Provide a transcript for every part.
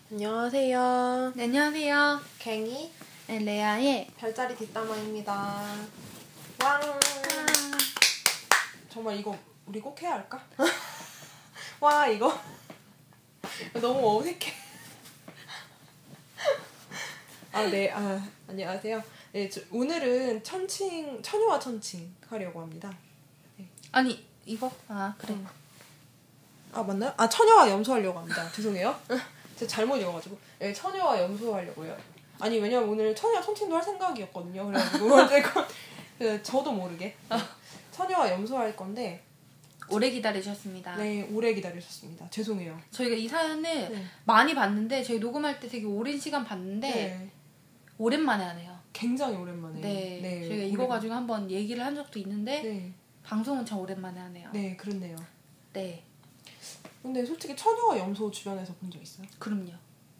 안녕하세요. 네, 안녕하세요. 갱이 네, 레아의 별자리 뒷담화입니다. 왕. 정말 이거 우리 꼭 해야 할까? 와 이거 너무 어색해. 네. 안녕하세요. 네, 오늘은 처녀와 천칭 하려고 합니다. 네. 아니 이거? 그래. 맞나요? 처녀와 염소 하려고 합니다. 죄송해요. 제가 잘못 읽어가지고. 네, 처녀와 염소 하려고요. 아니 왜냐면 오늘 처녀와 천칭도 할 생각이었거든요. 그래가지고 어쨌건 저도 모르게 처녀와 염소 할 건데 오래 기다리셨습니다. 네, 오래 기다리셨습니다. 죄송해요. 저희가 이 사연을 많이 봤는데 저희 녹음할 때 되게 오랜 시간 봤는데 오랜만에 하네요. 굉장히 오랜만에. 네, 저희가 이거 가지고 한번 얘기를 한 적도 있는데 방송은 참 오랜만에 하네요. 네, 그렇네요. 네. 근데 솔직히 처녀와 염소 주변에서 본 적 있어요? 그럼요.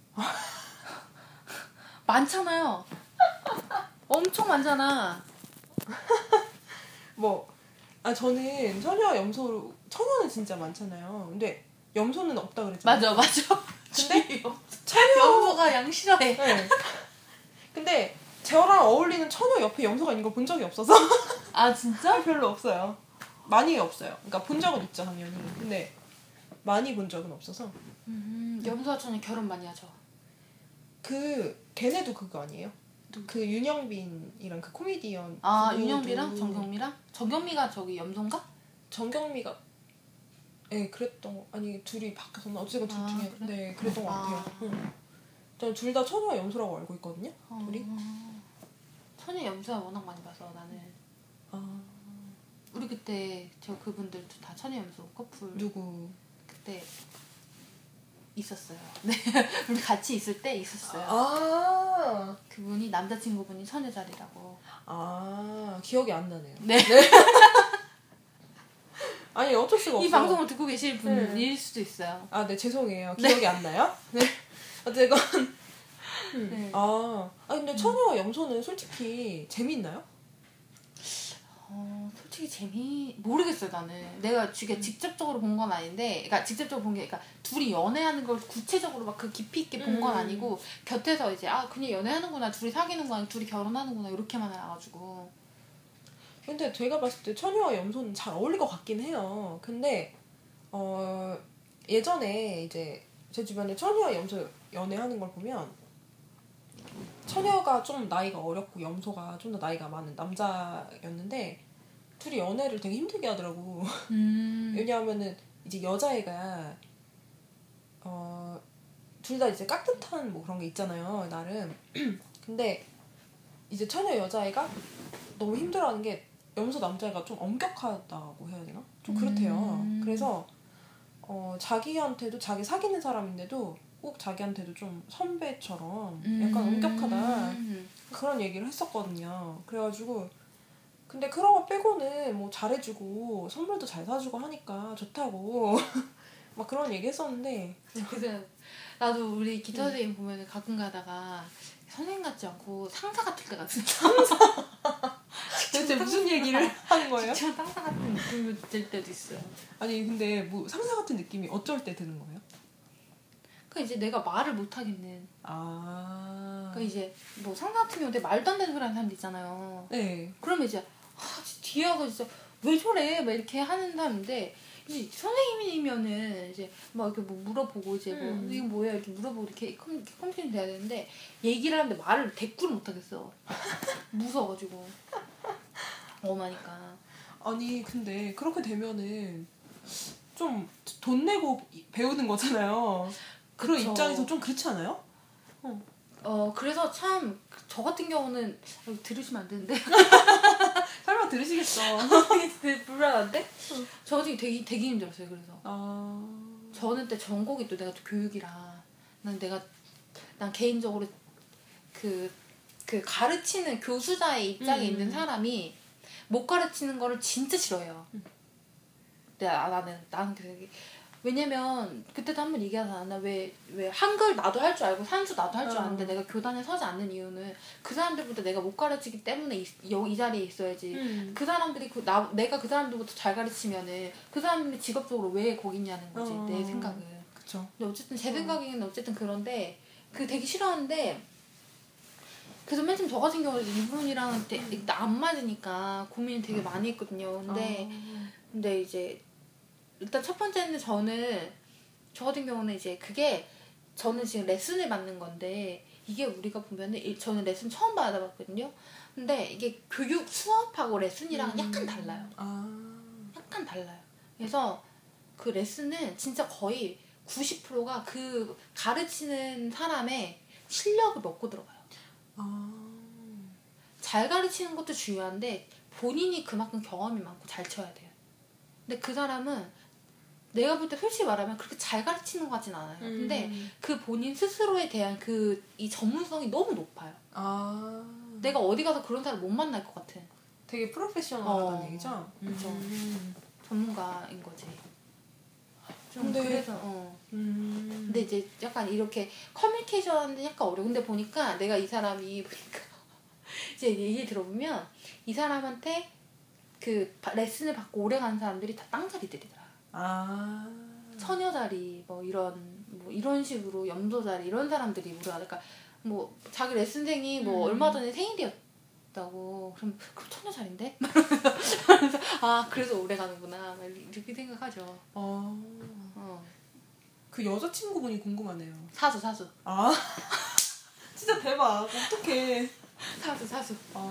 많잖아요. 엄청 많잖아. 저는 처녀와 염소, 처녀는 진짜 많잖아요. 근데 염소는 없다 그랬잖아요. 맞아. 근데 염소가 양 싫어해. 네. 근데 저랑 어울리는 처녀 옆에 염소가 있는 걸 본 적이 없어서. 진짜? 별로 없어요. 많이 없어요. 그러니까 본 적은 있죠, 당연히. 근데 많이 본 적은 없어서. 염소와 처녀 결혼 많이 하죠. 걔네도 그거 아니에요? 그 윤영빈이랑 그 코미디언. 윤영빈이랑 정경미랑? 정경미가 저기 염소인가? 정경미가 그랬던 둘이 바뀌었나? 어쨌든 둘 중에 그래? 네, 그랬던 것 같아요. 저는 둘 다 처녀와 염소라고 알고 있거든요. 둘이. 처녀 염소야 워낙 많이 봐서 나는. 우리 그때 그분들도 다 처녀 염소 커플. 누구? 그때 있었어요. 네, 우리 같이 있을 때 있었어요. 그분이 남자친구분이 처녀 자리라고. 기억이 안 나네요. 네. 아니 어쩔 수가 없어요. 이 방송을 듣고 계실 분일 수도 있어요. 네, 죄송해요. 기억이 안 나요? 네. 어쨌건. 네. 근데 처녀와 염소는 솔직히 재미있나요? 솔직히 모르겠어요, 나는. 내가 직접적으로 본 건 아닌데, 그러니까 직접적으로 본 게, 그러니까 둘이 연애하는 걸 구체적으로 막 그 깊이 있게 본 건 아니고, 곁에서 이제, 그냥 연애하는구나, 둘이 사귀는구나, 둘이 결혼하는구나, 이렇게만 알아가지고. 근데 제가 봤을 때 처녀와 염소는 잘 어울릴 것 같긴 해요. 근데, 예전에 이제 제 주변에 처녀와 염소 연애하는 걸 보면, 처녀가 좀 나이가 어렸고 염소가 좀 더 나이가 많은 남자였는데 둘이 연애를 되게 힘들게 하더라고. 왜냐하면은 이제 여자애가 둘 다 이제 깍듯한 뭐 그런 게 있잖아요, 나름. 근데 이제 처녀 여자애가 너무 힘들어하는 게 염소 남자애가 좀 엄격하다고 해야 되나? 좀 그렇대요. 그래서 자기한테도 자기 사귀는 사람인데도 꼭 자기한테도 좀 선배처럼 약간 엄격하다 그런 얘기를 했었거든요. 그래가지고 근데 그런 거 빼고는 뭐 잘해주고 선물도 잘 사주고 하니까 좋다고 막 그런 얘기 했었는데 그래서 나도 우리 기타 선생님 보면 가끔 가다가 선생님 같지 않고 상사 같을 때가 진짜 상사 대체 무슨 얘기를 하는 거예요? 진짜 상사 같은 느낌이 들 때도 있어요. 아니 근데 뭐 상사 같은 느낌이 어쩔 때 드는 거예요? 이제 내가 말을 못 하겠는. 그러니까 이제 뭐 상사 같은 경우 되게 말도 안 되는 소리 하는 사람도 있잖아요. 네. 그러면 이제 뒤에 와서 진짜 왜 저래? 막 이렇게 하는 사람인데 이제 선생님이면은 이제 막 이렇게 뭐 물어보고 이제 뭐 이거 뭐야 이렇게 물어보고 이렇게 컴퓨터 돼야 되는데 얘기를 하는데 말을 대꾸를 못 하겠어. 무서워가지고 엄하니까. 아니 근데 그렇게 되면은 좀 돈 내고 배우는 거잖아요. 그런 입장에서 좀 그렇지 않아요? 그래서 참 저 같은 경우는 들으시면 안 되는데 설마 들으시겠어. 불안한데? 저 지금 되게 힘들었어요. 그래서 저는 때 전공이 또 내가 또 교육이라 난 개인적으로 그 가르치는 교수자의 입장에 있는 사람이 못 가르치는 거를 진짜 싫어해요. 나는 그게 왜냐면 그때도 한번 얘기하잖아. 왜 한글 나도 할 줄 알고 산수 나도 할 줄 아는데 내가 교단에 서지 않는 이유는 그 사람들보다 내가 못 가르치기 때문에 이 자리에 있어야지. 그 사람들이 내가 그 사람들보다 잘 가르치면은 그 사람들이 직업적으로 왜 거기 있냐는 거지. 내 생각은. 그쵸. 근데 어쨌든 제 생각에는 어쨌든 그런데 그 되게 싫어하는데 그래서 맨 처음 저 같은 경우는 이분이랑 일단 안 맞으니까 고민을 되게 많이 했거든요. 근데 이제 일단 첫 번째는 저 같은 경우는 이제 그게 저는 지금 레슨을 받는 건데 이게 우리가 보면은 저는 레슨 처음 받아봤거든요. 근데 이게 교육 수업하고 레슨이랑 약간 달라요. 약간 달라요. 그래서 그 레슨은 진짜 거의 90%가 그 가르치는 사람의 실력을 먹고 들어가요. 잘 가르치는 것도 중요한데 본인이 그만큼 경험이 많고 잘 쳐야 돼요. 근데 그 사람은 내가 볼 때 솔직히 말하면 그렇게 잘 가르치는 것 같진 않아요. 근데 그 본인 스스로에 대한 이 전문성이 너무 높아요. 내가 어디 가서 그런 사람 못 만날 것 같은. 되게 프로페셔널하다는 얘기죠? 그렇죠. 전문가인 거지. 근데 그래서 근데 이제 약간 이렇게 커뮤니케이션 하는데 약간 어려워. 근데 보니까 내가 이 사람이 보니까 이제 얘기 들어보면 이 사람한테 그 레슨을 받고 오래 가는 사람들이 다 땅자리들이더라. 처녀자리 뭐 이런 식으로 염소자리 이런 사람들이 오래 가. 그러니까 뭐 자기 레슨생이 뭐 얼마 전에 생일이었다고. 그럼 처녀자리인데? 그래서 오래 가는구나 이렇게 생각하죠. 그 여자친구분이 궁금하네요. 사수. 진짜 대박. 어떡해. 사수. 사수.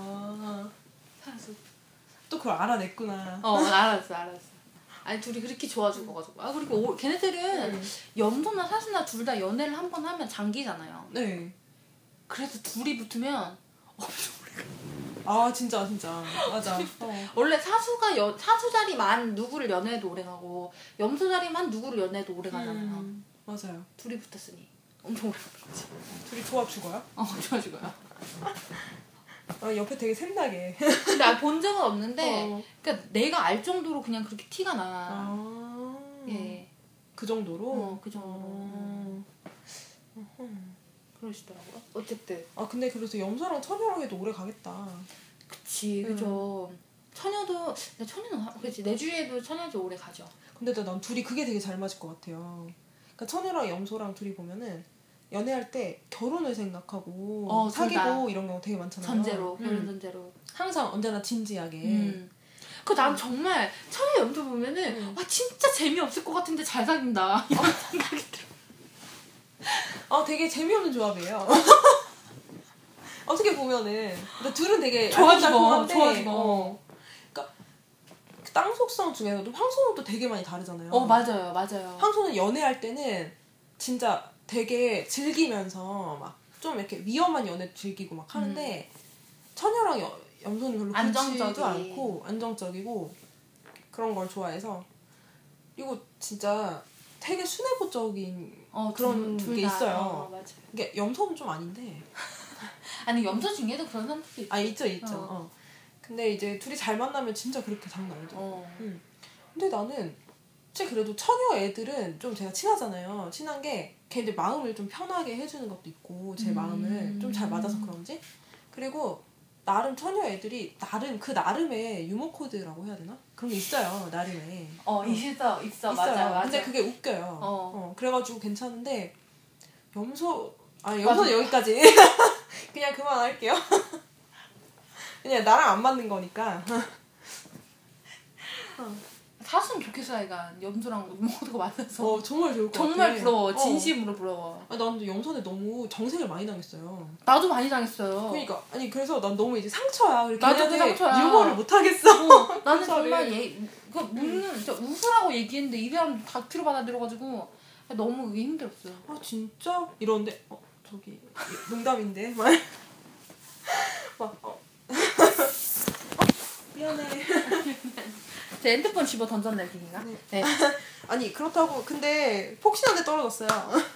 또 그걸 알아냈구나. 알았어. 아니 둘이 그렇게 좋아 죽어가지고. 그리고 걔네들은 염소나 사수나 둘 다 연애를 한 번 하면 장기잖아요. 네. 그래서 둘이 붙으면 엄청 진짜 맞아. 원래 사수 자리만 누구를 연애해도 오래 가고 염소 자리만 누구를 연애해도 오래 가잖아요. 맞아요. 둘이 붙었으니 엄청 오래 가는 거지. 둘이 좋아 죽어요? 좋아 죽어요. 옆에 되게 샘나게. 근데 본 적은 없는데 그러니까 내가 알 정도로 그냥 그렇게 티가 나. 예. 그 정도로? 그 정도로. 그러시더라고요. 어쨌든. 근데 그래서 염소랑 처녀랑 해도 오래 가겠다. 그치, 그죠. 처녀는 그치, 내 주위에도 처녀도 오래 가죠. 근데 난 둘이 그게 되게 잘 맞을 것 같아요. 그러니까 처녀랑 염소랑 둘이 보면은 연애할 때 결혼을 생각하고 사귀고 이런 경우 되게 많잖아요. 결혼 전제로. 항상 언제나 진지하게. 난 정말 처녀 염소 보면은 진짜 재미없을 것 같은데 잘 사귄다 이런 생각이 들어. 되게 재미없는 조합이에요. 어떻게 보면은 근데 둘은 되게 좋아지고. 그러니까 그 땅 속성 중에서도 황소는 또 되게 많이 다르잖아요. 맞아요. 황소는 연애할 때는 진짜 되게 즐기면서 막 좀 이렇게 위험한 연애 즐기고 막 하는데 처녀랑 염소는 별로 그렇지도 않고 안정적이고 그런 걸 좋아해서 그리고 진짜 되게 순애보적인 그런 게 있어요. 맞아요. 이게 염소는 좀 아닌데. 아니 염소 중에도 그런 사람들이 있죠. 근데 이제 둘이 잘 만나면 진짜 그렇게 장난 아니죠. 근데 나는 진짜 그래도 처녀 애들은 좀 제가 친하잖아요. 친한 게 걔들 마음을 좀 편하게 해주는 것도 있고 제 마음을 좀 잘 맞아서 그런지. 그리고 나름 처녀 애들이 나름의 유머 코드라고 해야 되나? 그런 게 있어요. 나름의. 있어. 맞아. 근데 그게 웃겨요. 그래가지고 괜찮은데 염소는 여기까지. 그냥 그만할게요. 그냥 나랑 안 맞는 거니까. 사수는 좋게 사이가 염소랑 모두가 만나서 정말 좋을 것 같아. 정말 부러워. 진심으로 부러워. 난 염소한테 너무 정색을 많이 당했어요. 나도 많이 당했어요. 그러니까 그래서 난 너무 이제 상처야. 나도 그 상처야. 유머를 못 하겠어. 나는 정말 진짜 웃으라고 얘기했는데 이 사람 다큐로 받아들여가지고 너무 그게 힘들었어요. 진짜? 이러는데 저기 농담인데 미안해. 제 핸드폰 집어 던졌네, 비기가. 네. 아니 그렇다고 근데 폭신한데 떨어졌어요.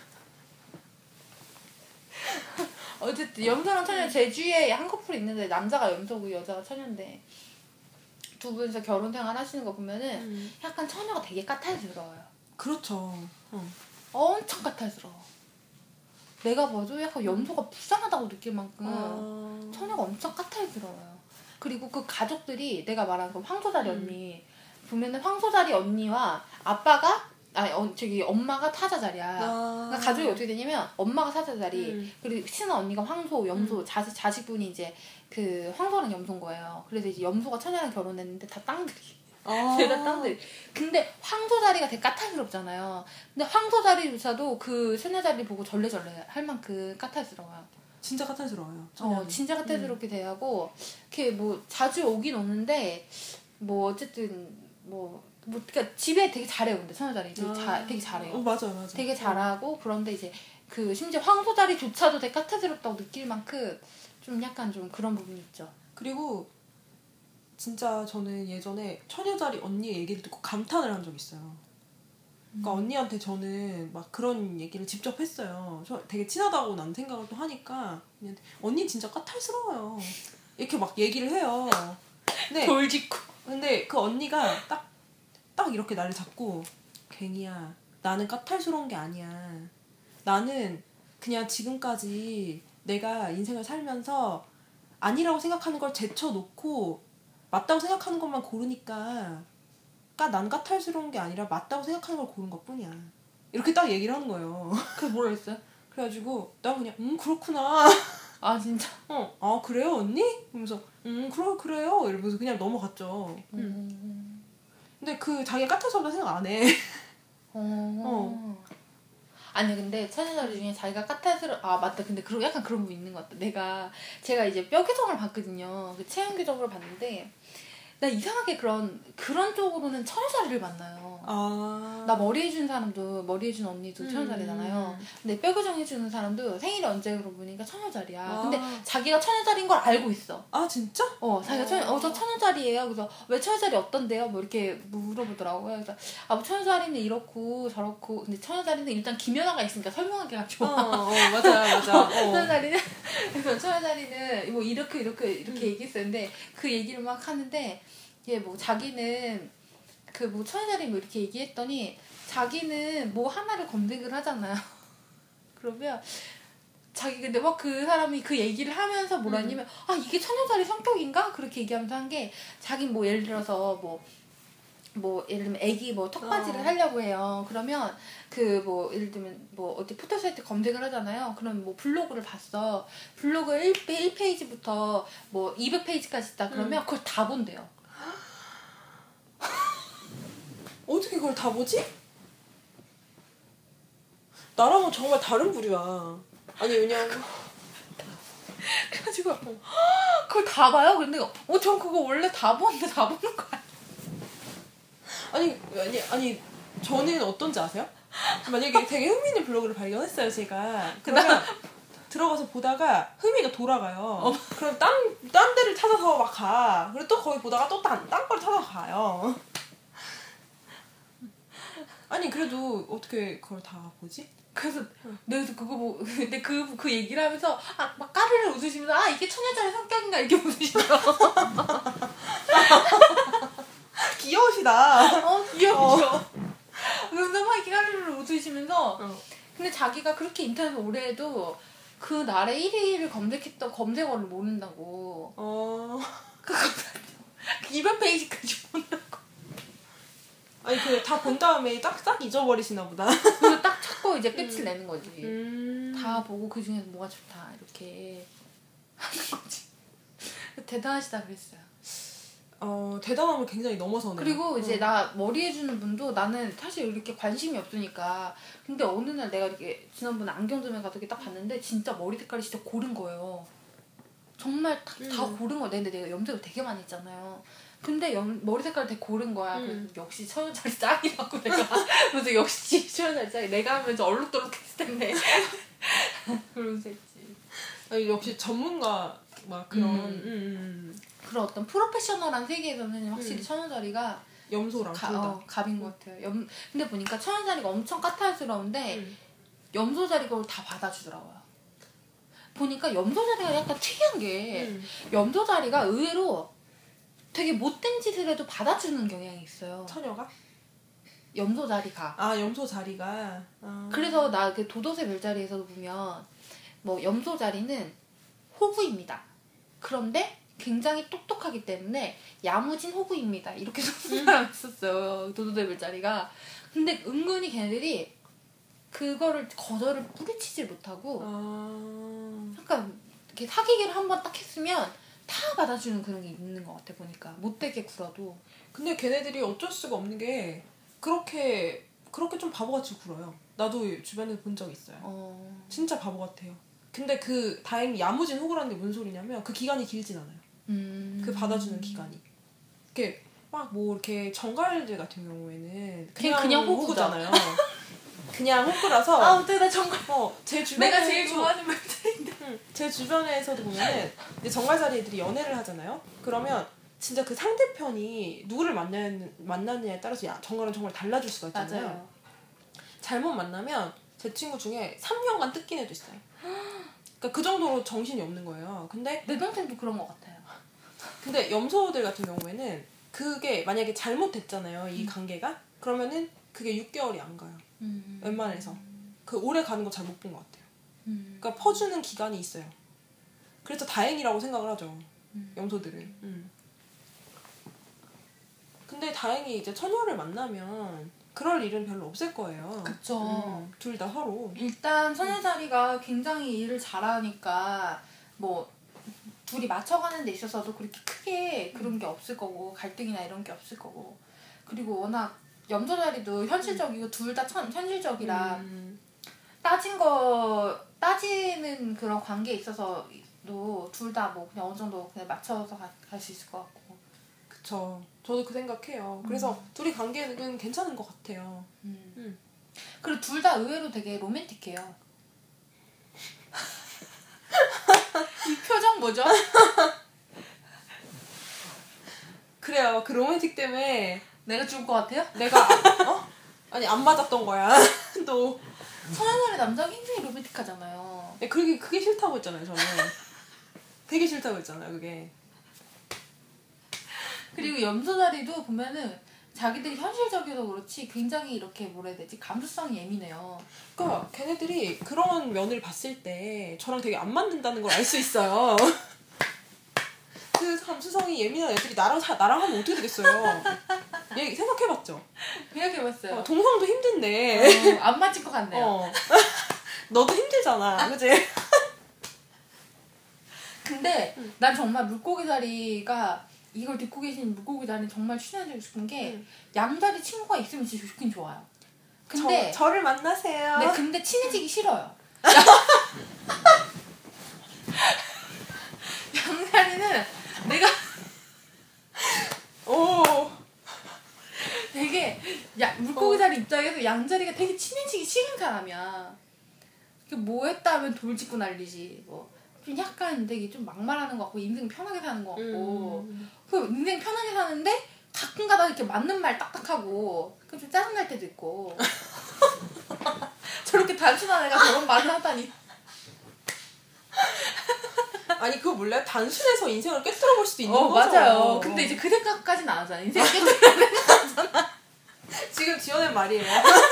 어쨌든 염소랑 처녀 제 주위에 한 커플 있는데 남자가 염소고 여자가 처녀인데 두 분이서 결혼 생활 하시는 거 보면은 약간 처녀가 되게 까탈스러워요. 그렇죠. 엄청 까탈스러워. 내가 봐도 약간 염소가 불쌍하다고 느낄 만큼 처녀가 엄청 까탈스러워요. 그리고 그 가족들이 내가 말한 그 황소자리 언니 보면은 황소자리 언니와 아빠가 저기 엄마가 타자 자리야. 그러니까 가족이 어떻게 되냐면 엄마가 타자 자리, 그리고 친한 언니가 황소, 염소, 자식분이 이제 그 황소랑 염소인 거예요. 그래서 이제 염소가 처녀랑 결혼했는데 다 땅들이. 다 땅들이. 근데 황소 자리가 되게 까탈스럽잖아요. 근데 황소 자리조차도 그 처녀 자리 보고 절레절레 할 만큼 까탈스러워요. 진짜 까탈스러워요. 진짜 까탈스럽게 대하고, 이렇게 뭐 자주 오긴 오는데 뭐 어쨌든 그러니까 집에 되게 잘해요. 근데 처녀 자리 되게 잘해요. 맞아요. 되게 잘하고, 그런데 이제 그 심지어 황소 자리조차도 되게 까탈스럽다고 느낄 만큼 좀 약간 좀 그런 부분이 있죠. 그리고 진짜 저는 예전에 처녀 자리 언니의 얘기를 듣고 감탄을 한 적이 있어요. 그러니까 언니한테 저는 막 그런 얘기를 직접 했어요. 저 되게 친하다고 난 생각을 또 하니까 언니 진짜 까탈스러워요. 이렇게 막 얘기를 해요. 근데 돌직구. 근데 그 언니가 딱 이렇게 나를 잡고, 갱이야, 나는 까탈스러운 게 아니야. 나는 그냥 지금까지 내가 인생을 살면서 아니라고 생각하는 걸 제쳐놓고 맞다고 생각하는 것만 고르니까 난 까탈스러운 게 아니라 맞다고 생각하는 걸 고른 것뿐이야. 이렇게 딱 얘기를 하는 거예요. 그래서 뭐라 했어요? 그래가지고 나 그냥 그렇구나. 아 진짜? 아 그래요 언니? 이러면서 그래요 이러면서 그냥 넘어갔죠. 근데 그 자기가 까탈스럽다 생각 안 해. 아니 근데 처녀자리 중에 자기가 맞다. 근데 약간 그런 부분 있는 것 같다. 제가 이제 뼈 교정을 봤거든요. 그 체형 교정을 봤는데 나 이상하게 그런 쪽으로는 처녀자리를 만나요. 나 머리 해준 사람도, 머리 해준 언니도 처녀자리잖아요. 근데 뼈 교정 해주는 사람도 생일이 언제 물어보니까 처녀자리야. 근데 자기가 처녀자리인 걸 알고 있어. 아 진짜? 자기가 저 처녀자리예요. 그래서 왜 처녀자리 어떤데요? 뭐 이렇게 물어보더라고요. 그래서 뭐 처녀자리는 이렇고 저렇고. 근데 처녀자리는 일단 김연아가 있으니까 설명하기가 좋아. 맞아. 그래서 처녀자리는 뭐 이렇게 얘기했어요. 근데 그 얘기를 막 하는데 이게 뭐 자기는 그 뭐 처녀자리 뭐 이렇게 얘기했더니 자기는 뭐 하나를 검색을 하잖아요. 그러면 자기 근데 막 그 사람이 그 얘기를 하면서 뭐라 했냐면 이게 처녀자리 성격인가? 그렇게 얘기하면서 한 게 자기 뭐 예를 들어서 뭐 예를 들면 애기 뭐 턱받이를 하려고 해요. 그러면 그 뭐 예를 들면 뭐 어디 포토사이트 검색을 하잖아요. 그럼 뭐 블로그를 봤어. 블로그 1페이지부터 뭐 200페이지까지 있다. 그러면 그걸 다 본대요. 어떻게 그걸 다 보지? 나랑은 정말 다른 부류야. 아니 왜냐면 그래가지고 그걸 다 봐요? 근데 전 그거 원래 다 보는데 다 보는 거야. 아니 저는 어떤지 아세요? 만약에 되게 흥미 있는 블로그를 발견했어요 제가. 그러면 들어가서 보다가 흥미가 돌아가요. 그럼 딴 데를 찾아서 막 가. 그리고 또 거기 보다가 또 딴 걸 찾아서 가요. 아니 그래도 어떻게 그걸 다 보지? 그래서 내가 그거 근데 그 얘기를 하면서 막 까르르 웃으시면서 이게 처녀자리 성격인가 이렇게 웃으시더라고. 귀여우시다. 귀여워. 그래서 막 이렇게 까르르 웃으시면서 근데 자기가 그렇게 인터넷 오래 해도 그 날에 1위를 검색했던 검색어를 모른다고. 200페이지까지 본다고. 아니 다 본 다음에 딱 잊어버리시나 보다. 그래서 딱 찾고 이제 끝을 내는 거지. 다 보고 그 중에서 뭐가 좋다 이렇게 하는 거지. 대단하시다 그랬어요. 대단함을 굉장히 넘어서네요. 그리고 이제 나 머리 해주는 분도 나는 사실 이렇게 관심이 없으니까. 근데 어느 날 내가 이렇게 지난번에 안경점에 가서 이렇게 딱 봤는데 진짜 머리 색깔이 진짜 고른 거예요. 정말 다 고른 거야. 근데 내가 염색을 되게 많이 했잖아요. 근데 머리 색깔이 되게 고른 거야. 그래서 역시 처녀자리 짱이라고 내가. 그래서 역시 처녀자리 짱이. 내가 하면 좀 얼룩덜룩했을 텐데. 그러면서 했지. 아니, 역시 전문가 막 그런 그런 어떤 프로페셔널한 세계에서는 확실히 처녀자리가 염소랑 갑인 것 같아요. 근데 보니까 처녀자리가 엄청 까탈스러운데 염소자리가 그걸 다 받아주더라고요. 보니까 염소자리가 약간 특이한 게 염소자리가 의외로 되게 못된 짓을 해도 받아주는 경향이 있어요. 처녀가? 염소자리가. 염소자리가. 그래서 나 그 도도새 별자리에서도 보면 뭐 염소자리는 호구입니다. 그런데 굉장히 똑똑하기 때문에 야무진 호구입니다. 이렇게 썼는 사람이 있었어요. 도도새별자리가. 근데 은근히 걔네들이 그거를 거절을 뿌리치질 못하고 약간 이렇게 사귀기를 한번 딱 했으면 다 받아주는 그런 게 있는 것 같아 보니까. 못되게 굴어도. 근데 걔네들이 어쩔 수가 없는 게 그렇게 좀 바보같이 굴어요. 나도 주변에서 본 적 있어요. 진짜 바보 같아요. 근데 다행히 야무진 호구라는 게 무슨 소리냐면 그 기간이 길진 않아요. 그 받아주는 기간이. 이렇게 막 뭐 이렇게 정갈들 같은 경우에는 그냥 호구잖아요. 그냥 호구라서. 아, 어때 나 정갈. 제 주변에 내가 제일 좋아하는 멘트인데. 제 주변에서도 보면은 이제 정갈자리 애들이 연애를 하잖아요. 그러면 진짜 그 상대편이 누구를 만나느냐에 따라서 정갈은 정말 달라질 수가 있잖아요. 맞아요. 잘못 만나면 제 친구 중에 3년간 뜯긴 애도 있어요. 그러니까 그 정도로 정신이 없는 거예요. 근데 내 동생도 그런 것 같아요. 근데 염소들 같은 경우에는 그게 만약에 잘못됐잖아요. 이 관계가. 그러면은 그게 6개월이 안 가요. 웬만해서. 그 오래 가는 거 잘 못 본 것 같아요. 그러니까 퍼주는 기간이 있어요. 그래서 다행이라고 생각을 하죠. 염소들은. 근데 다행히 이제 처녀를 만나면 그럴 일은 별로 없을 거예요. 그쵸. 둘 다 서로. 일단 선혜자리가 굉장히 일을 잘하니까 뭐 둘이 맞춰가는 데 있어서도 그렇게 크게 그런 게 없을 거고 갈등이나 이런 게 없을 거고 그리고 워낙 염소자리도 현실적이고 둘 다 현실적이라 따지는 그런 관계에 있어서도 둘 다 뭐 그냥 어느 정도 그냥 맞춰서 갈 수 있을 것 같고. 그쵸. 저도 그 생각해요. 그래서 둘이 관계는 괜찮은 것 같아요. 그리고 둘 다 의외로 되게 로맨틱해요. 이 표정 뭐죠? 그래요. 그 로맨틱 때문에 내가 죽을 것 같아요? 내가 아니 안 맞았던 거야. 또 선현아의 남자가 굉장히 로맨틱하잖아요. 네, 그게 싫다고 했잖아요. 저는 되게 싫다고 했잖아요. 그게. 그리고 염소자리도 보면은 자기들이 현실적이어서 그렇지 굉장히 이렇게 뭐라 해야 되지? 감수성이 예민해요. 그러니까 걔네들이 그런 면을 봤을 때 저랑 되게 안 맞는다는 걸 알 수 있어요. 그 감수성이 예민한 애들이 나랑 하면 어떻게 되겠어요? 생각해봤죠? 생각해봤어요. 동성도 힘든데 안 맞을 것 같네요. 너도 힘들잖아. 그치? 근데 난 정말 물고기다리가 이걸 듣고 계신 물고기다리는 정말 추천해주고 싶은 게 양다리 친구가 있으면 진짜 좋긴 좋아요. 근데 저를 만나세요. 네, 근데 친해지기 싫어요. 양다리는 내가 되게 물고기다리 입장에서 양다리가 되게 친해지기 싫은 사람이야. 뭐 했다 하면 돌 짚고 난리지. 좀 약간 되게 좀 막말하는 것 같고 인생 편하게 사는 것 같고 그 인생 편하게 사는데 가끔가다 이렇게 맞는 말 딱딱하고 좀 짜증날 때도 있고 저렇게 단순한 애가 저런 말을 하다니. 아니 그거 몰라요? 단순해서 인생을 꿰뚫어 볼 수도 있는 거죠. 맞아요. 근데 이제 그 생각까지는 안 하잖아. 인생 꿰뚫어야 하잖아. 지금 지어낸 말이에요.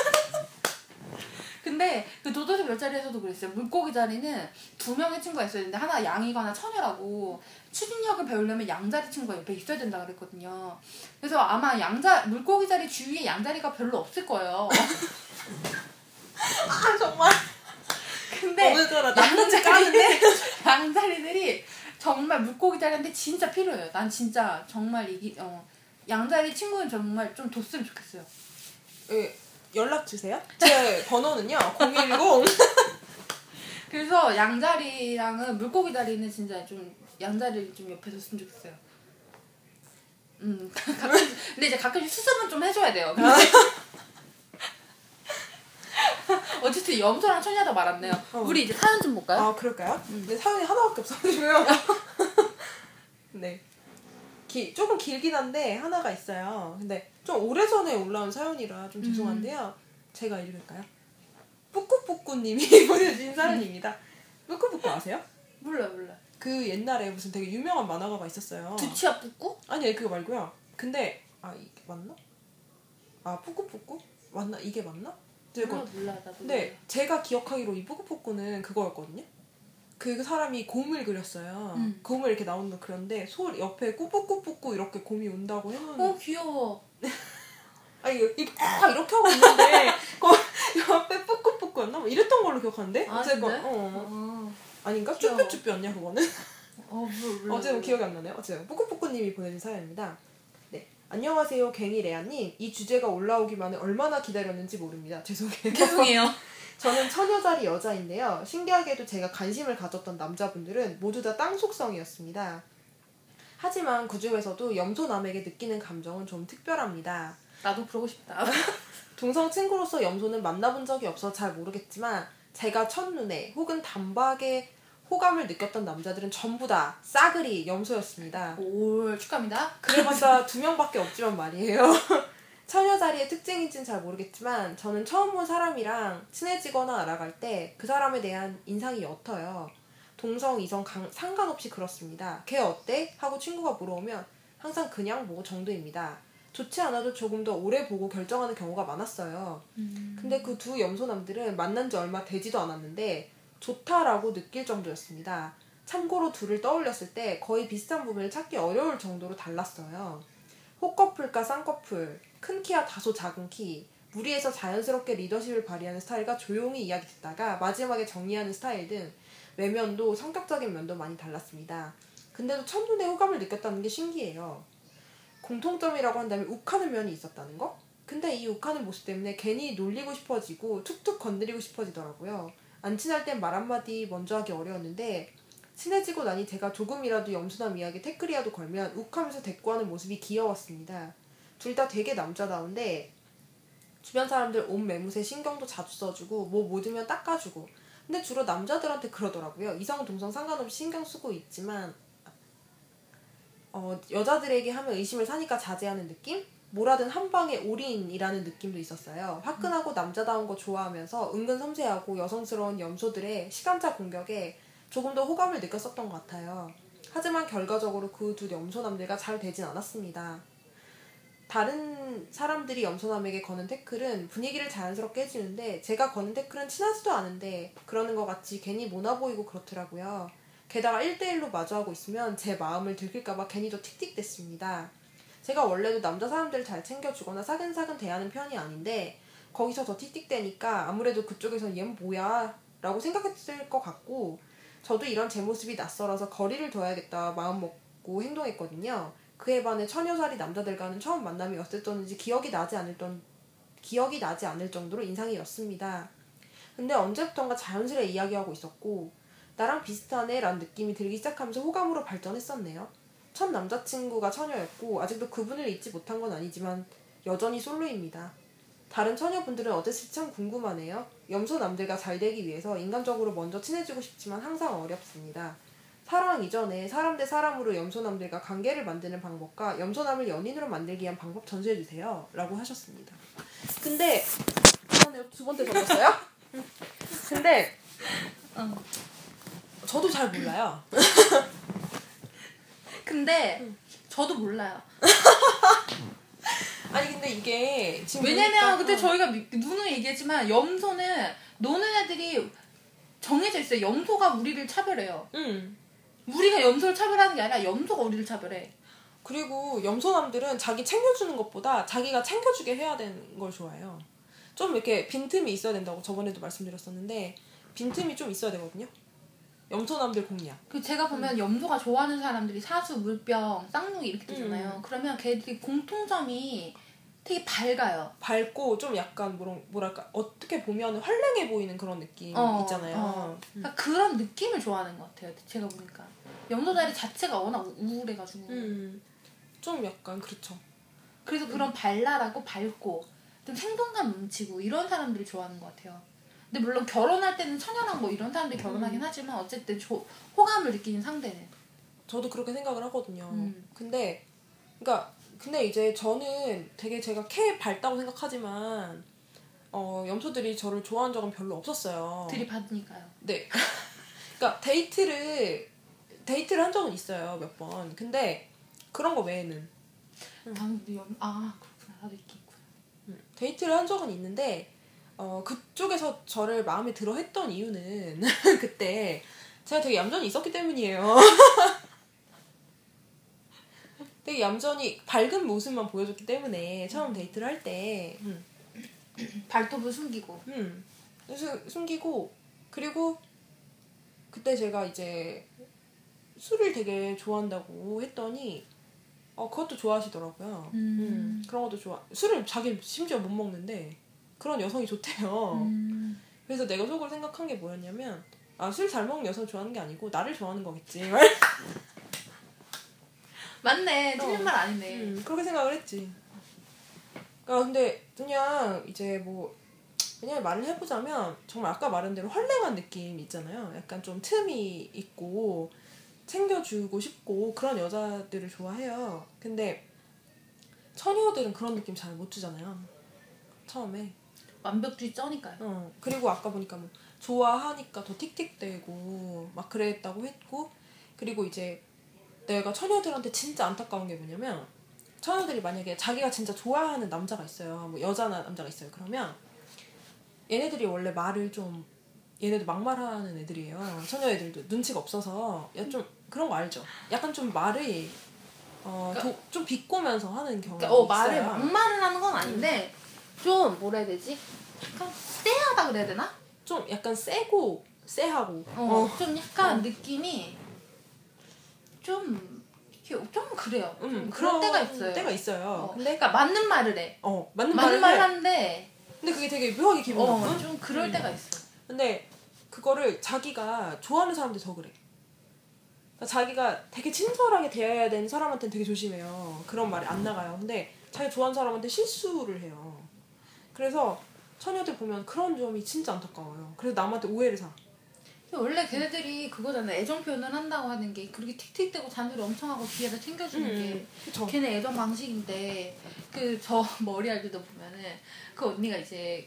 근데 그 도도새 별자리에서도 그랬어요. 물고기 자리는 2명의 친구가 있어야 되는데 하나 양이거나 처녀라고 추진력을 배우려면 양자리 친구가 옆에 있어야 된다 그랬거든요. 그래서 아마 물고기 자리 주위에 양자리가 별로 없을 거예요. 아 정말. 근데 양자리들이 정말 물고기 자리한테 진짜 필요해요. 난 진짜 정말 양자리 친구는 정말 좀 뒀으면 좋겠어요. 연락 주세요. 제 번호는요 010. 그래서 양자리랑은 물고기 다리는 진짜 좀 양자리를 좀 옆에 뒀으면 좋겠어요. 근데 이제 가끔씩 수습은 좀 해줘야 돼요. 어쨌든 염소랑 처녀다 말았네요. 우리 이제 사연 좀 볼까요? 그럴까요? 근데 사연이 하나밖에 없어가지고요. 네. 조금 길긴 한데 하나가 있어요. 근데 좀 오래전에 올라온 사연이라 좀 죄송한데요. 제가 읽을까요? 뿌꾸뿌꾸님이 보내주신 사연입니다. 뿌꾸뿌꾸 아세요? 몰라. 그 옛날에 무슨 되게 유명한 만화가가 있었어요. 두치아 뿌꾸? 아니 그거 말고요. 근데 이게 맞나? 뿌꾸뿌꾸? 맞나? 이게 맞나? 몰라 나도. 근데 제가 기억하기로 이 뿌꾸뿌꾸는 그거였거든요. 그 사람이 곰을 그렸어요. 곰을 이렇게 나온다 그렸는데 소 옆에 꾸뿌꾸뿌꾸 이렇게 곰이 온다고 해놓은. 귀여워. 아니 다 이렇게 하고 있는데 옆에 뿌꾸뿌꾸였나? 뭐 이랬던 걸로 기억하는데. 어쨌건 아닌가? 쭈뼛쭈뼛였냐 그거는? 어쨌든 기억이 안 나네요. 어쨌든 뿌꾸뿌꾸님이 보내준 사연입니다. 네, 안녕하세요 갱이레아님. 이 주제가 올라오기만을 얼마나 기다렸는지 모릅니다. 죄송해요. 저는 처녀자리 여자인데요. 신기하게도 제가 관심을 가졌던 남자분들은 모두 다 땅 속성이었습니다. 하지만 그 중에서도 염소남에게 느끼는 감정은 좀 특별합니다. 나도 그러고 싶다. 동성 친구로서 염소는 만나본 적이 없어 잘 모르겠지만 제가 첫눈에 혹은 단박에 호감을 느꼈던 남자들은 전부 다 싸그리 염소였습니다. 오, 축하합니다. 그래봤자 2명밖에 없지만 말이에요. 처녀자리의 특징인지는 잘 모르겠지만 저는 처음 본 사람이랑 친해지거나 알아갈 때 그 사람에 대한 인상이 옅어요. 동성, 이성 상관없이 그렇습니다. 걔 어때? 하고 친구가 물어오면 항상 그냥 뭐 정도입니다. 좋지 않아도 조금 더 오래 보고 결정하는 경우가 많았어요. 근데 그 두 염소남들은 만난 지 얼마 되지도 않았는데 좋다라고 느낄 정도였습니다. 참고로 둘을 떠올렸을 때 거의 비슷한 부분을 찾기 어려울 정도로 달랐어요. 호커플과 쌍꺼풀, 큰 키와 다소 작은 키, 무리해서 자연스럽게 리더십을 발휘하는 스타일과 조용히 이야기 듣다가 마지막에 정리하는 스타일 등 외면도 성격적인 면도 많이 달랐습니다. 근데도 첫눈에 호감을 느꼈다는 게 신기해요. 공통점이라고 한다면 욱하는 면이 있었다는 거? 근데 이 욱하는 모습 때문에 괜히 놀리고 싶어지고 툭툭 건드리고 싶어지더라고요. 안 친할 땐 말 한마디 먼저 하기 어려웠는데 친해지고 나니 제가 조금이라도 염소남 이야기 태클이라도 걸면 욱하면서 대꾸하는 모습이 귀여웠습니다. 둘 다 되게 남자다운데 주변 사람들 옷 매무새 신경도 자주 써주고 뭐 묻으면 닦아주고 근데 주로 남자들한테 그러더라고요. 이성 동성 상관없이 신경 쓰고 있지만 여자들에게 하면 의심을 사니까 자제하는 느낌? 뭐라든 한 방에 올인이라는 느낌도 있었어요. 화끈하고 남자다운 거 좋아하면서 은근 섬세하고 여성스러운 염소들의 시간차 공격에 조금 더 호감을 느꼈었던 것 같아요. 하지만 결과적으로 그 두 염소남들과 잘 되진 않았습니다. 다른 사람들이 염소남에게 거는 태클은 분위기를 자연스럽게 해주는데 제가 거는 태클은 친하지도 않은데 그러는 것 같이 괜히 모나 보이고 그렇더라고요. 게다가 1대1로 마주하고 있으면 제 마음을 들킬까봐 괜히 더 틱틱댔습니다. 제가 원래도 남자 사람들을 잘 챙겨주거나 사근사근 대하는 편이 아닌데 거기서 더 틱틱대니까 아무래도 그쪽에선 얘는 뭐야 라고 생각했을 것 같고 저도 이런 제 모습이 낯설어서 거리를 둬야겠다 마음먹고 행동했거든요. 그에 반해 처녀자리 남자들과는 처음 만남이 어땠던지 기억이 나지 않을 정도로 인상이었습니다. 근데 언제부턴가 자연스레 이야기하고 있었고 나랑 비슷하네 라는 느낌이 들기 시작하면서 호감으로 발전했었네요. 첫 남자친구가 처녀였고 아직도 그분을 잊지 못한 건 아니지만 여전히 솔로입니다. 다른 처녀분들은 어땠을지 참 궁금하네요. 염소남들과 잘 되기 위해서 인간적으로 먼저 친해지고 싶지만 항상 어렵습니다. 사랑 이전에 사람 대 사람으로 염소남들과 관계를 만드는 방법과 염소남을 연인으로 만들기 위한 방법 전수해주세요. 라고 하셨습니다. 근데 두 번째 적었어요? 근데 저도 잘 몰라요. 근데 저도 몰라요. 아니 근데 이게 지금 왜냐면 그때 저희가 누누이 얘기했지만 염소는 노는 애들이 정해져 있어요. 염소가 우리를 차별해요. 우리가 염소를 차별하는 게 아니라 염소가 우리를 차별해. 그리고 염소남들은 자기 챙겨주는 것보다 자기가 챙겨주게 해야 되는 걸 좋아해요. 좀 이렇게 빈틈이 있어야 된다고 저번에도 말씀드렸었는데 빈틈이 좀 있어야 되거든요. 염소남들 공략. 그 제가 보면 염소가 좋아하는 사람들이 사수, 물병, 쌍둥이 이렇게 되잖아요. 그러면 걔들이 공통점이 되게 밝아요. 밝고 좀 약간 뭐랄까 어떻게 보면 활랭해 보이는 그런 느낌 있잖아요. 그러니까 그런 느낌을 좋아하는 것 같아요. 제가 보니까 염소자리 자체가 워낙 우울해가지고 좀 약간 그렇죠. 그래서 그런 발랄하고 밝고 좀 생동감 넘치고 이런 사람들을 좋아하는 것 같아요. 근데 물론 결혼할 때는 처녀랑 뭐 이런 사람들이 결혼하긴 하지만 어쨌든 호감을 느끼는 상대는 저도 그렇게 생각을 하거든요. 근데 이제 저는 되게 제가 밝다고 생각하지만 염소들이 저를 좋아한 적은 별로 없었어요. 들이받으니까요. 네. 그러니까 데이트를 한 적은 있어요. 몇 번. 근데 그런 거 외에는 그렇구나. 나도 있겠구나. 데이트를 한 적은 있는데 그쪽에서 저를 마음에 들어 했던 이유는 그때 제가 되게 얌전히 있었기 때문이에요. 되게 얌전히 밝은 모습만 보여줬기 때문에 처음 데이트를 할 때 발톱을 숨기고 숨기고 그리고 그때 제가 이제 술을 되게 좋아한다고 했더니 그것도 좋아하시더라고요. 그런 것도 좋아. 술을 자기 심지어 못 먹는데 그런 여성이 좋대요. 그래서 내가 속으로 생각한 게 뭐였냐면 술 잘 먹는 여성 좋아하는 게 아니고 나를 좋아하는 거겠지. 맞네. 틀린 말 아니네. 그렇게 생각을 했지. 근데 그냥 이제 그냥 말을 해보자면 정말 아까 말한 대로 헐랭한 느낌 있잖아요. 약간 좀 틈이 있고 챙겨주고 싶고 그런 여자들을 좋아해요. 근데 처녀들은 그런 느낌 잘 못 주잖아요. 처음에. 완벽주의 쩌니까요. 그리고 아까 보니까 좋아하니까 더 틱틱대고 막 그랬다고 했고 그리고 이제 내가 처녀들한테 진짜 안타까운 게 뭐냐면 처녀들이 만약에 자기가 진짜 좋아하는 남자가 있어요. 여자나 남자가 있어요. 그러면 얘네들이 원래 말을 좀 얘네도 막말하는 애들이에요. 처녀 애들도 눈치가 없어서 좀 그런 거 알죠? 약간 좀 말을 그러니까, 좀 비꼬면서 하는 경우가 있어요. 말을 막말을 하는 건 아닌데 좀 뭐라 해야 되지? 약간 쎄하다 그래야 되나? 좀 약간 쎄하고 좀 약간 느낌이 좀 그래요. 그런 때가 있어요. 근데 그러니까 맞는 말을 해. 맞는 말을 하는데 근데 그게 되게 묘하게 기분 나쁜? 좀 그럴 때가 있어. 근데 그거를 자기가 좋아하는 사람한테 더 그래. 그러니까 자기가 되게 친절하게 대해야 되는 사람한테는 되게 조심해요. 그런 말이 안 나가요. 근데 자기 좋아하는 사람한테 실수를 해요. 그래서 처녀들 보면 그런 점이 진짜 안타까워요. 그래서 남한테 오해를 사. 원래 걔네들이 그거잖아. 애정 표현을 한다고 하는 게 그렇게 틱틱대고 잔소리 엄청 하고 뒤에다 챙겨주는 게 그쵸. 걔네 애정 방식인데 저 머리 할 때도 보면은 그 언니가 이제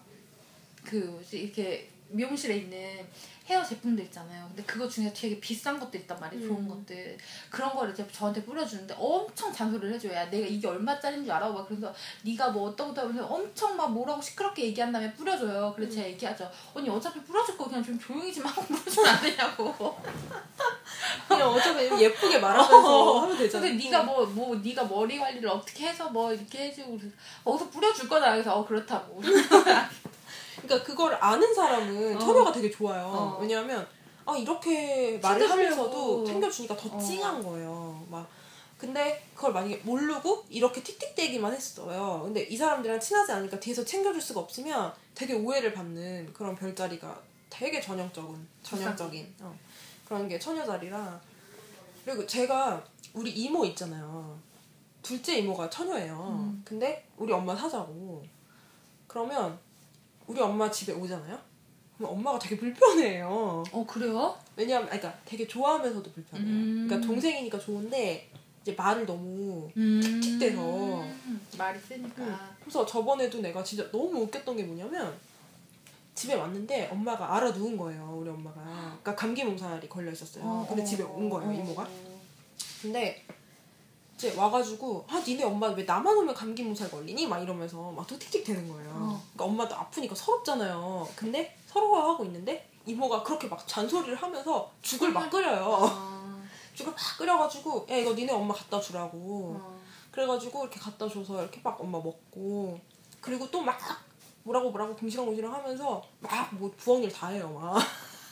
이렇게 미용실에 있는 헤어 제품들 있잖아요. 근데 그거 중에 되게 비싼 것들 있단 말이에요. 좋은 것들. 그런 거를 이제 저한테 뿌려주는데 엄청 잔소리를 해줘요. 야, 내가 이게 얼마짜리인 줄 알아? 막 그래서 네가 뭐 어떠고 하면서 엄청 막 뭐라고 시끄럽게 얘기한 다음에 뿌려줘요. 그래서 제가 얘기하죠. 언니 어차피 뿌려줄 거 그냥 좀 조용히 좀 하고 뿌려주면 안 되냐고. 그냥 어차피 예쁘게 말하면서 하면 되잖아. 근데 네가 네가 머리 관리를 어떻게 해서 이렇게 해주고 거기서 뿌려줄 거다. 그래서 그렇다고. 그러니까 그걸 아는 사람은 처녀가 되게 좋아요. 왜냐하면 이렇게 말을 하면서도 챙겨주니까 더 찡한 거예요. 근데 그걸 만약에 모르고 이렇게 틱틱대기만 했어요. 근데 이 사람들이랑 친하지 않으니까 뒤에서 챙겨줄 수가 없으면 되게 오해를 받는 그런 별자리가 되게 전형적인 그런 게 처녀 자리라. 그리고 제가 우리 이모 있잖아요. 둘째 이모가 처녀예요. 근데 우리 엄마 사자고. 그러면 우리 엄마 집에 오잖아요? 그럼 엄마가 되게 불편해요. 그래요? 왜냐면, 그러니까 되게 좋아하면서도 불편해요. 그러니까 동생이니까 좋은데, 이제 말을 너무 틱틱대서. 말이 세니까. 그래서 저번에도 내가 진짜 너무 웃겼던 게 뭐냐면, 집에 왔는데 엄마가 알아 누운 거예요, 우리 엄마가. 그러니까 감기 몸살이 걸려 있었어요. 근데 집에 온 거예요, 이모가. 근데, 이제 와가지고 니네 엄마 왜 나만 오면 감기 몸살 걸리니? 막 이러면서 막 또 틱틱 대는 거예요. 그러니까 엄마도 아프니까 서럽잖아요. 근데 서러워하고 있는데 이모가 그렇게 막 잔소리를 하면서 죽을 막 끓여요. 죽을 막 끓여가지고 야 이거 니네 엄마 갖다 주라고. 그래가지고 이렇게 갖다 줘서 이렇게 막 엄마 먹고 그리고 또 막 뭐라고 궁시렁궁시렁 하면서 막 부엌일 다 해요 막.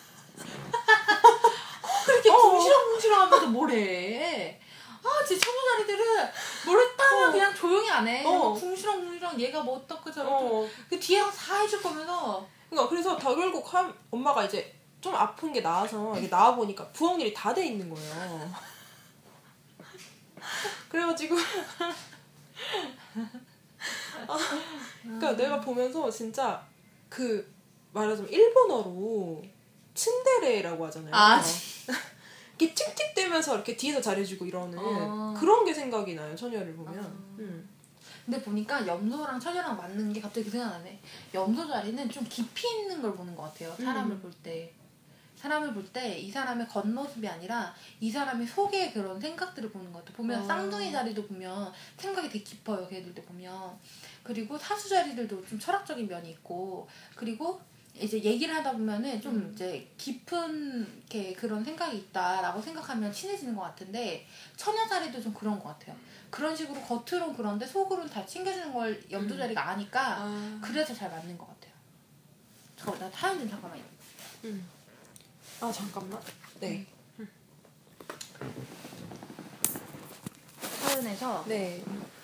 그렇게 궁시렁궁시렁 하면서 뭘 해? 제 처녀자리들은 뭘 했다면 그냥 조용히 안 해. 궁시렁궁시렁 얘가 뭐 어떻고 저렇고 그 뒤에 가서 다 해줄 거면서. 그러니까 그래서 다 결국 엄마가 이제 좀 아픈 게 나아서 이게 나와보니까 부엌일이 다 돼 있는 거예요. 그래가지고 그러니까 내가 보면서 진짜 말하자면 일본어로 츤데레라고 하잖아요. 이렇게 틱틱대면서 이렇게 뒤에서 잘해주고 이러는 그런 게 생각이 나요, 처녀를 보면. 근데 보니까 염소랑 처녀랑 맞는 게 갑자기 생각나네. 염소 자리는 좀 깊이 있는 걸 보는 것 같아요. 사람을 볼 때. 사람을 볼 때 이 사람의 겉모습이 아니라 이 사람의 속의 그런 생각들을 보는 것 같아요. 보면 쌍둥이 자리도 보면 생각이 되게 깊어요. 걔들도 보면. 그리고 사수 자리들도 좀 철학적인 면이 있고 그리고 이제 얘기를 하다 보면은 좀 이제 깊은 게 그런 생각이 있다라고 생각하면 친해지는 것 같은데 처녀자리도 좀 그런 것 같아요. 그런 식으로 겉으로는 그런데 속으로는 다 챙겨주는 걸 염도자리가 아니까 그래서 잘 맞는 것 같아요. 잠깐만 나 사연 좀 잠깐만. 아 잠깐만. 네. 사연에서 네.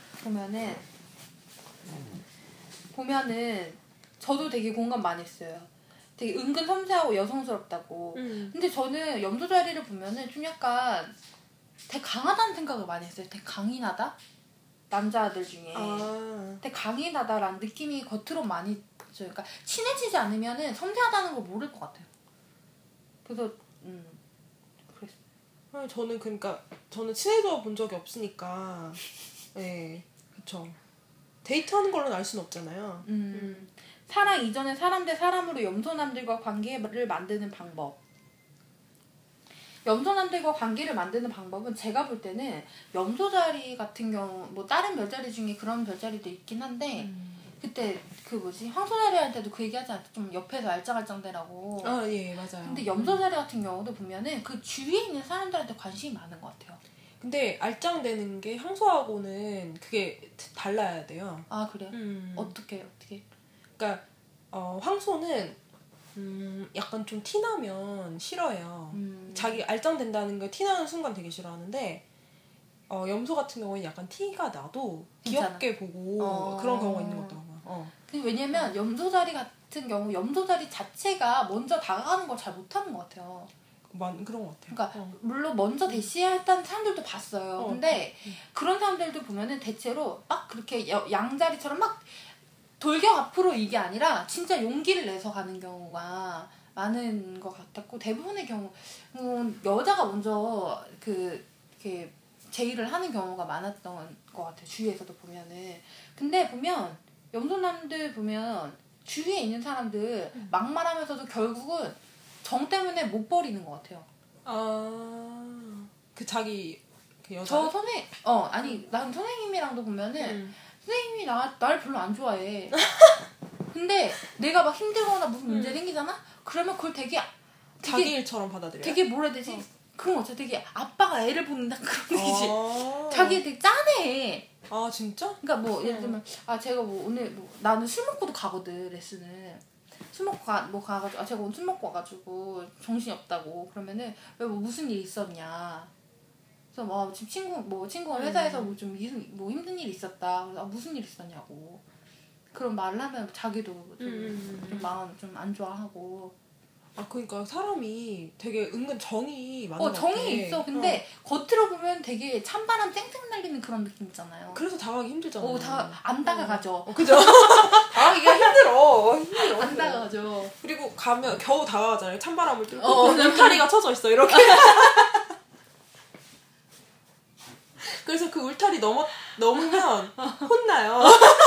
보면은 저도 되게 공감 많이 했어요. 되게 은근 섬세하고 여성스럽다고. 근데 저는 염소자리를 보면은 좀 약간 되게 강하다는 생각을 많이 했어요. 되게 강인하다? 남자들 중에. 되게 강인하다라는 느낌이 겉으로 많이 있어요. 그러니까 친해지지 않으면은 섬세하다는 걸 모를 것 같아요. 그래서 그랬어요. 저는 그러니까 저는 친해져 본 적이 없으니까 네 그쵸. 데이트하는 걸로는 알 수는 없잖아요. 사랑 이전에 사람 대 사람으로 염소남들과 관계를 만드는 방법. 염소남들과 관계를 만드는 방법은 제가 볼 때는 염소자리 같은 경우 뭐 다른 별자리 중에 그런 별자리도 있긴 한데 그때 그 뭐지 황소자리 할 때도 그 얘기하지 않았어? 좀 옆에서 알짱알짱대라고. 아 예 맞아요. 근데 염소자리 같은 경우도 보면은 그 주위에 있는 사람들한테 관심이 많은 것 같아요. 근데 알짱대는 게 황소하고는 그게 달라야 돼요. 아 그래요? 어떻게? 그러니까 황소는 약간 좀 티나면 싫어해요. 자기 알짱된다는 걸 티나는 순간 되게 싫어하는데 염소 같은 경우는 약간 티가 나도 귀엽게 보고 그런 경우가 있는 것 같더라고요. 왜냐면 염소자리 같은 경우 염소자리 자체가 먼저 다가가는 걸 잘 못하는 것 같아요. 그런 것 같아요. 그러니까 물론 먼저 대시했다는 사람들도 봤어요. 근데 그런 사람들도 보면은 대체로 막 그렇게 양자리처럼 막 돌격 앞으로 이게 아니라 진짜 용기를 내서 가는 경우가 많은 것 같았고 대부분의 경우 여자가 먼저 이렇게 제의를 하는 경우가 많았던 것 같아요. 주위에서도 보면은. 근데 보면 염소남들 보면 주위에 있는 사람들 막말하면서도 결국은 정 때문에 못 버리는 것 같아요. 그 자기 그 여자. 저 난 선생님이랑도 보면은 선생님이 나를 별로 안 좋아해. 근데 내가 막 힘들거나 무슨 문제 생기잖아? 그러면 그걸 되게 자기 일처럼 받아들여요? 되게 뭐라 해야 되지? 그런 거 있죠. 되게 아빠가 애를 보는다 그런 얘기지. 자기 되게 짠해. 아 진짜? 그러니까 뭐 예를 들면 제가 뭐 오늘 뭐 나는 술 먹고도 가거든 레슨을. 술 먹고 가가지고 제가 오늘 술 먹고 와가지고 정신이 없다고 그러면은 왜 뭐 무슨 일 있었냐. 그래서 뭐 지금 친구가 회사에서 뭐 좀 뭐 힘든 일이 있었다. 그래서 무슨 일 있었냐고. 그런 말을 하면 자기도 좀 마음 좀 안 좋아하고. 그러니까 사람이 되게 은근 정이 많은 것 같아. 정이 있어. 근데 겉으로 보면 되게 찬바람 쌩쌩 날리는 그런 느낌 있잖아요. 그래서 다가가기 힘들잖아요. 안 다가가죠. 그죠? 다가가기가 힘들어. 안 다가가죠. 그리고 가면 겨우 다가가잖아요. 찬바람을 뚫고 울타리가 쳐져 있어 이렇게. 그래서 그 울타리 넘으면 혼나요.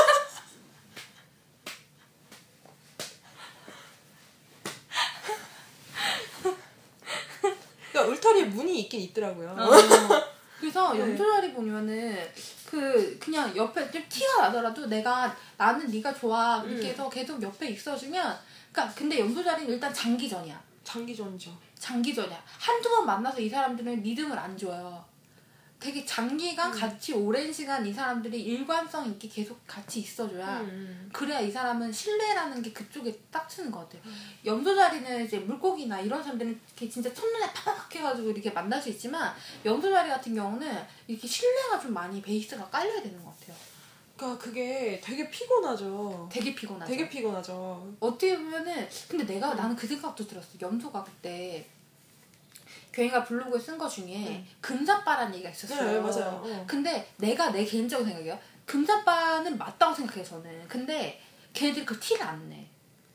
그러니까 울타리에 문이 있긴 있더라고요. 그래서 염소자리 보면은 그냥 옆에 좀 티가 나더라도 나는 네가 좋아 이렇게 해서 계속 옆에 있어주면 그러니까 근데 염소자리는 일단 장기전이야. 장기전이죠. 한두 번 만나서 이 사람들은 믿음을 안 줘요. 되게 장기간 같이 오랜 시간 이 사람들이 일관성 있게 계속 같이 있어줘야 그래야 이 사람은 신뢰라는 게 그쪽에 딱 트는 것 같아요. 염소자리는 이제 물고기나 이런 사람들은 이렇게 진짜 첫눈에 팍 해가지고 이렇게 만날 수 있지만 염소자리 같은 경우는 이렇게 신뢰가 좀 많이 베이스가 깔려야 되는 것 같아요. 그러니까 그게 되게 피곤하죠. 되게 피곤하죠. 어떻게 보면은 근데 나는 그 생각도 들었어. 염소가 그때 교인가 블로그에 쓴 거 중에 금사빠라는 얘기가 있었어요. 네, 맞아요. 근데 내가 내 개인적인 생각이에요. 금사빠는 맞다고 생각해요, 저는. 근데 걔네들이 그 티를 안 내.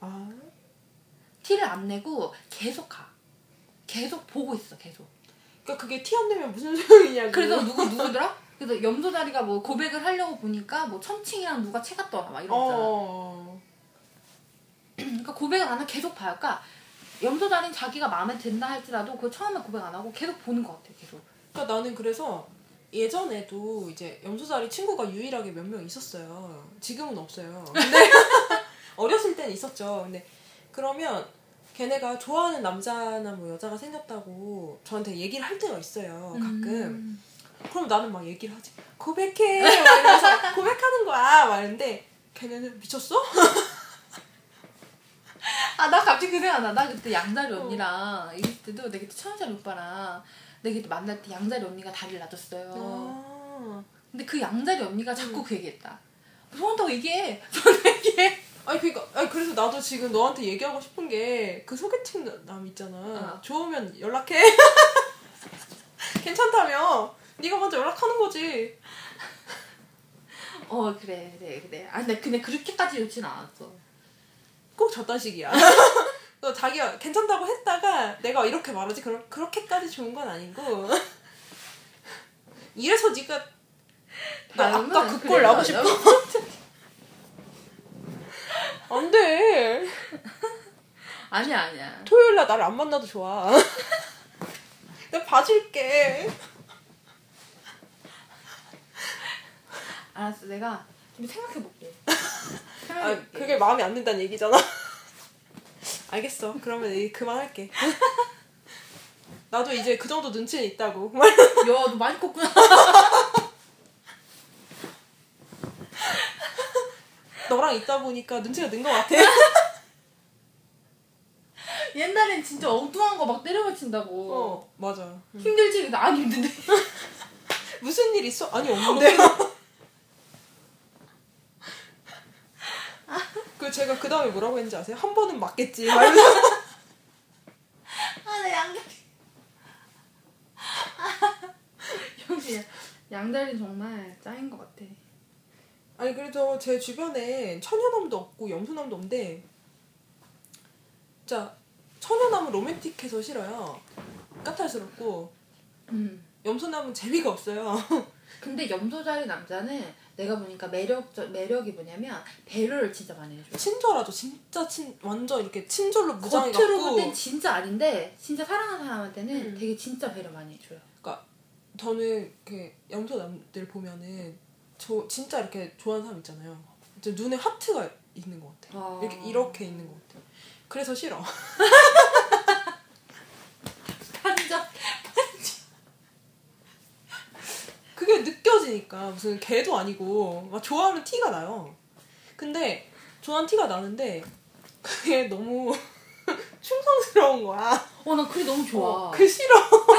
티를 안 내고 계속 가. 계속 보고 있어, 계속. 그러니까 그게 티 안 내면 무슨 소용이냐고. 그래서 누구더라? 그래서 염소자리가 뭐 고백을 하려고 보니까 뭐 천칭이랑 누가 채갔더라 막 이런 거잖아. 그러니까 고백을 안 하고 계속 봐요. 그러니까 염소자리는 자기가 마음에 든다 할지라도 그걸 처음에 고백 안 하고 계속 보는 것 같아요. 계속. 그러니까 나는 그래서 예전에도 이제 염소자리 친구가 유일하게 몇 명 있었어요. 지금은 없어요. 근데 어렸을 때는 있었죠. 근데 그러면 걔네가 좋아하는 남자나 뭐 여자가 생겼다고 저한테 얘기를 할 때가 있어요. 가끔. 그럼 나는 막 얘기를 하지. 고백해! 막 이러면서 고백하는 거야! 막 이러는데 걔네는 미쳤어? 아, 나 갑자기 그 생각나. 나 그때 양다리 언니랑 있을 때도 내가 그때 천연자리 오빠랑 내가 그때 만날 때 양다리 언니가 다리를 놔줬어요. 근데 그 양다리 언니가 자꾸 그 얘기했다. 좋아한다고 얘기해. 저한테 얘기해. 아니 그니까 그래서 나도 지금 너한테 얘기하고 싶은 게 그 소개팅 남 있잖아. 좋으면 연락해. 괜찮다며. 네가 먼저 연락하는 거지. 그래. 아, 근데 그렇게까지 좋진 않았어. 꼭 저딴 식이야. 너 자기가 괜찮다고 했다가 내가 이렇게 말하지 그럼 그렇게까지 좋은 건 아니고. 이래서 네가 나 아까 그 꼴 나고 싶어. 안 돼. 아니야. 토요일날 나를 안 만나도 좋아. 내가 봐줄게. 알았어, 내가 좀 생각해볼게. 그게 마음에 안 든다는 얘기잖아. 알겠어. 그러면 이제 그만할게. 나도 이제 그 정도 눈치는 있다고. 야, 너 많이 컸구나. 너랑 있다 보니까 눈치가 는 것 같아. 옛날엔 진짜 엉뚱한 거 막 때려맞힌다고. 맞아. 힘들지? 나 안 힘든데. 무슨 일 있어? 아니, 없는데. 그 제가 그 다음에 뭐라고 했는지 아세요? 한 번은 맞겠지. 말면서. 나 양다리. 역시 양다리는 정말 짱인 것 같아. 아니 그래서 제 주변에 처녀남도 없고 염소남도 없는데 진짜 처녀남은 로맨틱해서 싫어요. 까탈스럽고 염소남은 재미가 없어요. 근데 염소자리 남자는 내가 보니까 매력이 뭐냐면 배려를 진짜 많이 해줘요. 친절하죠. 진짜 완전 이렇게 친절로 무장해 갖고. 겉으로 볼 땐 진짜 아닌데 진짜 사랑하는 사람한테는 되게 진짜 배려 많이 해줘요. 그러니까 저는 이렇게 염소남들 보면은 진짜 이렇게 좋아하는 사람 있잖아요. 눈에 하트가 있는 것 같아. 이렇게 있는 것 같아. 그래서 싫어. 반전. 그게 느껴지니까 무슨 개도 아니고 막 좋아하면 티가 나요. 근데 좋아하는 티가 나는데 그게 너무 충성스러운 거야. 나 그게 너무 좋아. 그게 싫어.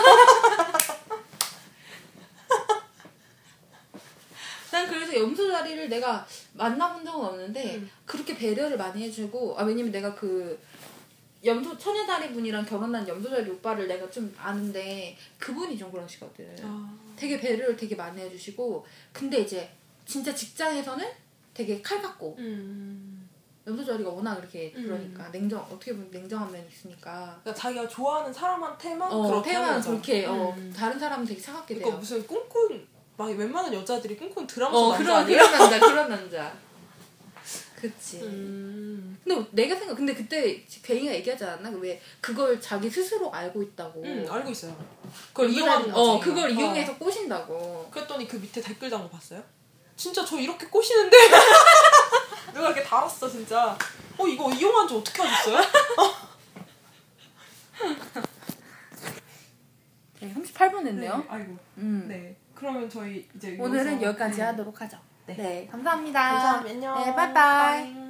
난 그래서 염소자리를 내가 만나본 적은 없는데 그렇게 배려를 많이 해주고 왜냐면 내가 그 처녀다리 분이랑 결혼한 염소자리 오빠를 내가 좀 아는데 그분이 좀 그러시거든. 되게 배려를 되게 많이 해주시고 근데 이제 진짜 직장에서는 되게 칼같고 염소자리가 워낙 이렇게 그러니까 어떻게 보면 냉정한 면이 있으니까 그러니까 자기가 좋아하는 사람한테만 그렇게 하는 거죠. 그렇게 다른 사람은 되게 차갑게 돼요. 그러니까 무슨 꿍꿍 막 웬만한 여자들이 꿍꿍 드라마 남자 아니야? 그런 남자. 그치. 근데 근데 그때 괜히가 얘기하지 않았나? 왜 그걸 자기 스스로 알고 있다고. 알고 있어요. 그걸 이용하는 거지. 그걸 이용해서 꼬신다고. 그랬더니 그 밑에 댓글 단 거 봤어요? 진짜 저 이렇게 꼬시는데 누가 이렇게 달았어 진짜. 이거 이용한 지 어떻게 하셨어요? 38분 했네요. 네, 아이고. 네. 그러면 저희 이제 오늘은 여기까지 하도록 하죠. 네. 감사합니다. 감사합니다. 안녕. 네, 빠이빠이.